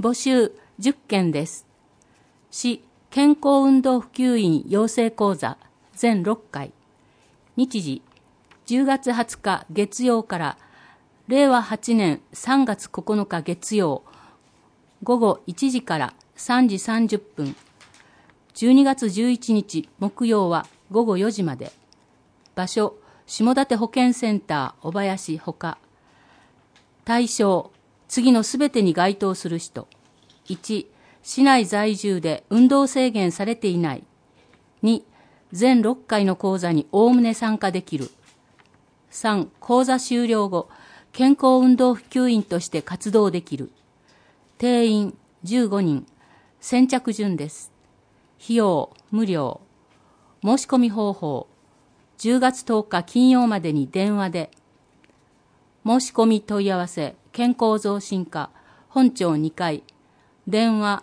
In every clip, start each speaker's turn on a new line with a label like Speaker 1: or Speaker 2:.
Speaker 1: 募集10件です。市健康運動普及員養成講座全6回。日時10月20日月曜から令和8年3月9日月曜午後1時から3時30分。12月11日木曜は午後4時まで。場所、下館保健センター小林ほか。対象、次のすべてに該当する人。1、市内在住で運動制限されていない。2、全6回の講座におおむね参加できる。3、講座終了後、健康運動普及員として活動できる。定員15人。先着順です。費用無料。申し込み方法。10月10日金曜までに電話で。申し込み問い合わせ、健康増進課、本町2階。電話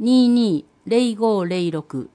Speaker 1: 220506。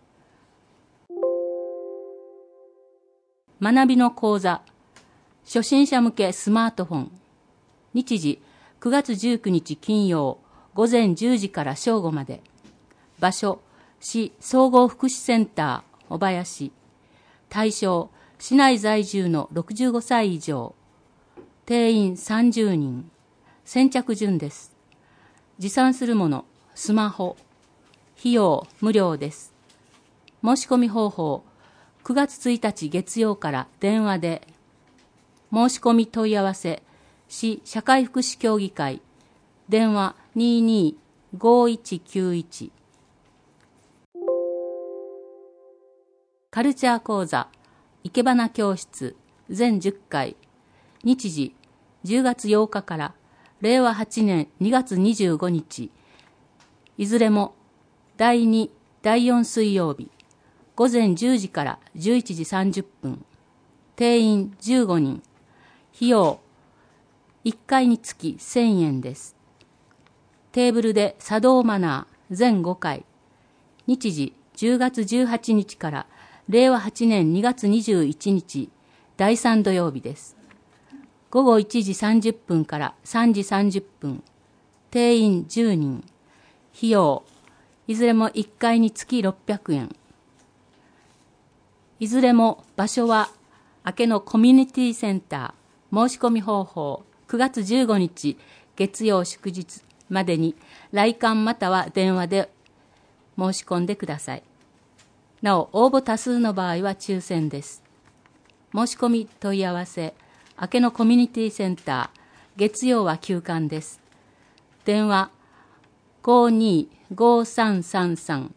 Speaker 1: 学びの講座。初心者向けスマートフォン。日時9月19日金曜午前10時から正午まで。場所、市総合福祉センター小林。対象、市内在住の65歳以上。定員30人。先着順です。持参するもの、スマホ。費用無料です。申し込み方法、9月1日月曜から電話で。申し込み問い合わせ、市社会福祉協議会。電話225191。カルチャー講座、いけばな教室、全10回。日時、10月8日から令和8年2月25日。いずれも、第2、第4水曜日、午前10時から11時30分。定員15人。費用、1回につき1000円です。テーブルで茶道マナー全5回。日時10月18日から令和8年2月21日、第3土曜日です。午後1時30分から3時30分。定員10人。費用、いずれも1回につき600円。いずれも場所は明けのコミュニティセンター。申し込み方法、9月15日月曜祝日までに来館または電話で申し込んでください。なお、応募多数の場合は抽選です。申し込み問い合わせ、明けのコミュニティセンター、月曜は休館です。電話525333。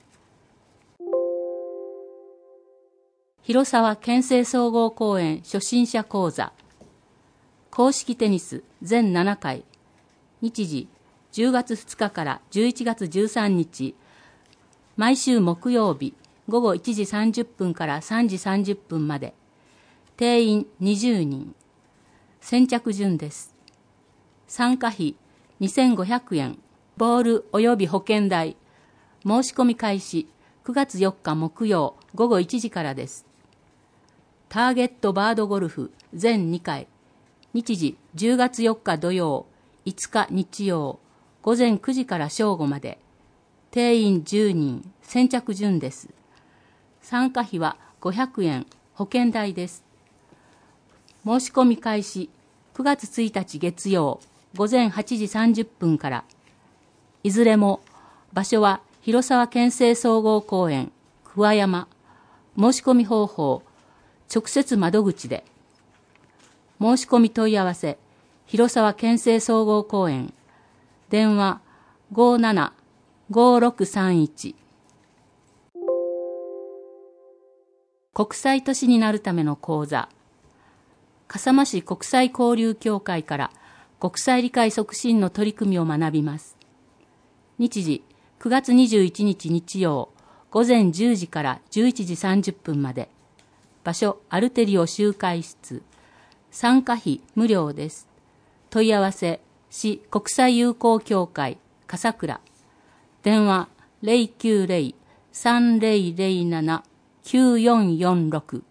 Speaker 1: 広沢県政総合公園初心者講座。公式テニス全7回。日時10月2日から11月13日。毎週木曜日午後1時30分から3時30分まで。定員20人。先着順です。参加費2500円。ボール及び保険代。申し込み開始9月4日木曜午後1時からです。ターゲットバードゴルフ全2回。日時10月4日土曜、5日日曜、午前9時から正午まで。定員10人、先着順です。参加費は500円、保険代です。申し込み開始9月1日月曜、午前8時30分から。いずれも場所は広沢県政総合公園、桑山。申し込み方法、直接窓口で。申し込み問い合わせ、広沢県政総合公園。電話575631。国際都市になるための講座。笠間市国際交流協会から国際理解促進の取り組みを学びます。日時9月21日日曜、午前10時から11時30分まで。場所、アルテリオ集会室。参加費無料です。問い合わせ、市国際友好協会、笠倉。電話090-3007-9446。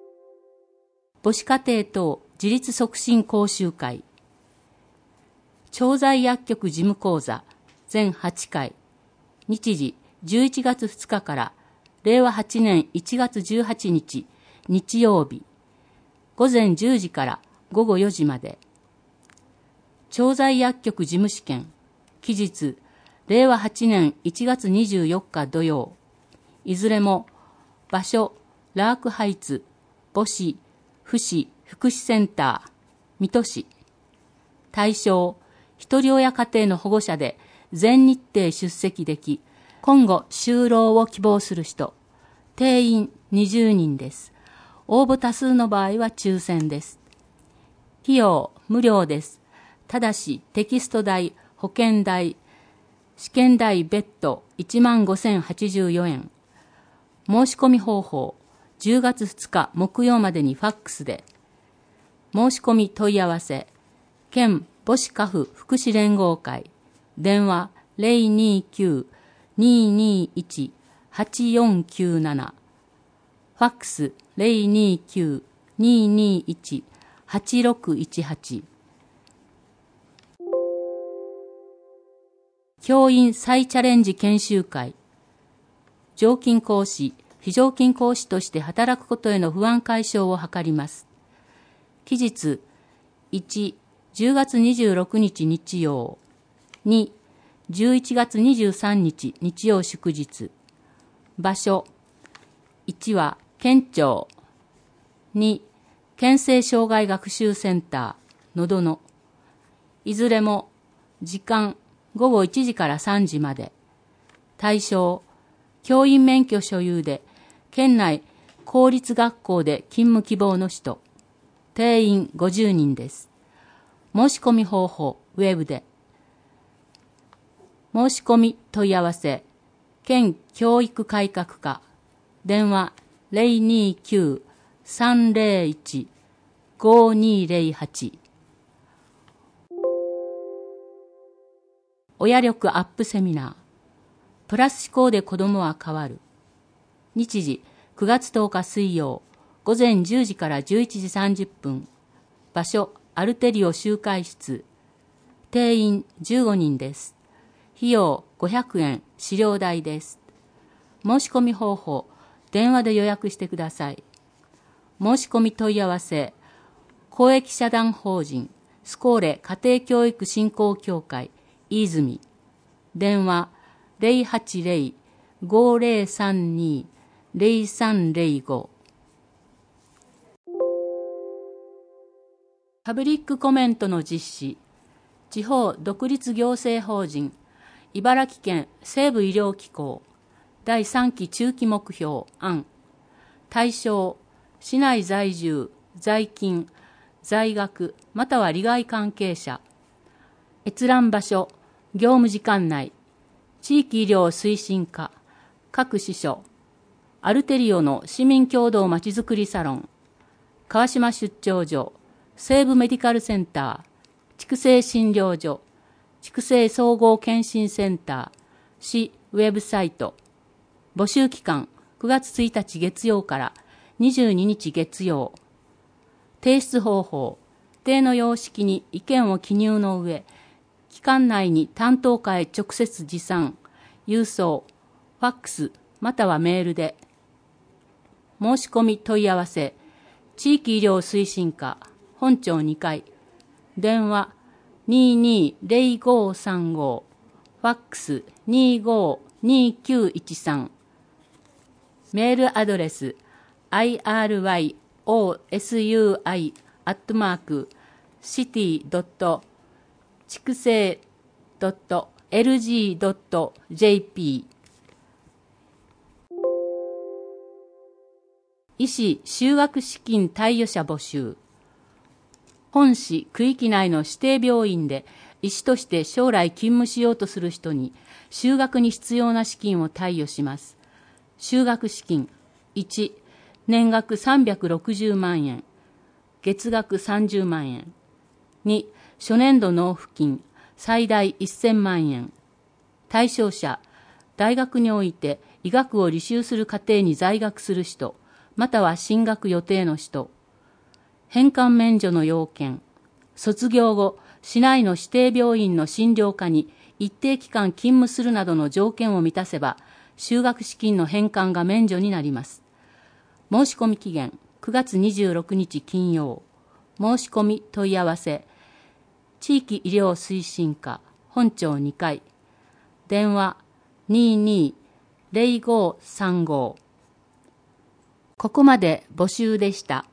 Speaker 1: 母子家庭等自立促進講習会。 調剤薬局事務講座全8回、日時11月2日から令和8年1月18日日曜日、午前10時から午後4時まで。調剤薬局事務試験、期日令和8年1月24日土曜、いずれも場所ラークハイツ母子父子福祉センター水戸市。対象一人親家庭の保護者で全日程出席でき、今後就労を希望する人。定員20人です。応募多数の場合は抽選です。費用無料です。ただしテキスト代、保険代、試験代別途15,084円。申し込み方法、10月2日木曜までにファックスで。申し込み問い合わせ、県母子家父福祉連合会、電話029-221-8497、ファックス029-221-8618。教員再チャレンジ研修会、常勤講師、非常勤講師として働くことへの不安解消を図ります。期日1、10月26日日曜、2、11月23日日曜祝日。場所1は県庁、2、県政障害学習センターのどの。いずれも時間午後1時から3時まで。対象教員免許所有で県内公立学校で勤務希望の人。定員50人です。申し込み方法ウェブで。申し込み問い合わせ、県教育改革課、電話029-301-5208。親力アップセミナー、プラス思考で子供は変わる。日時9月10日水曜、午前10時から11時30分。場所アルテリオ集会室。定員15人です。費用500円、資料代です。申し込み方法、電話で予約してください。申し込み問い合わせ、公益社団法人スコーレ家庭教育振興協会飯泉。電話080-5032-0305。パブリックコメントの実施、地方独立行政法人茨城県西部医療機構第3期中期目標案。対象市内在住、在勤、在学または利害関係者。閲覧場所業務時間内。地域医療推進課各支所。アルテリオの市民共同まちづくりサロン。川島出張所西部メディカルセンター、畜生診療所、畜生総合検診センター、市ウェブサイト。募集期間9月1日月曜から22日月曜。提出方法、定の様式に意見を記入の上、期間内に担当課へ直接持参、郵送、ファックスまたはメールで。申し込み問い合わせ、地域医療推進課本庁2階、電話220535、ファックス252913。メールアドレス irysui@city.chikusei.lg.jp。 医師修学資金貸与者募集。本市区域内の指定病院で医師として将来勤務しようとする人に修学に必要な資金を貸与します。修学資金1、年額360万円、月額30万円。2、初年度納付金最大1000万円。対象者、大学において医学を履修する過程に在学する人、または進学予定の人。返還免除の要件、卒業後市内の指定病院の診療科に一定期間勤務するなどの条件を満たせば、就学資金の返還が免除になります。申し込み期限9月26日金曜。申し込み問い合わせ、地域医療推進課本庁2階、電話22-0535。ここまで募集でした。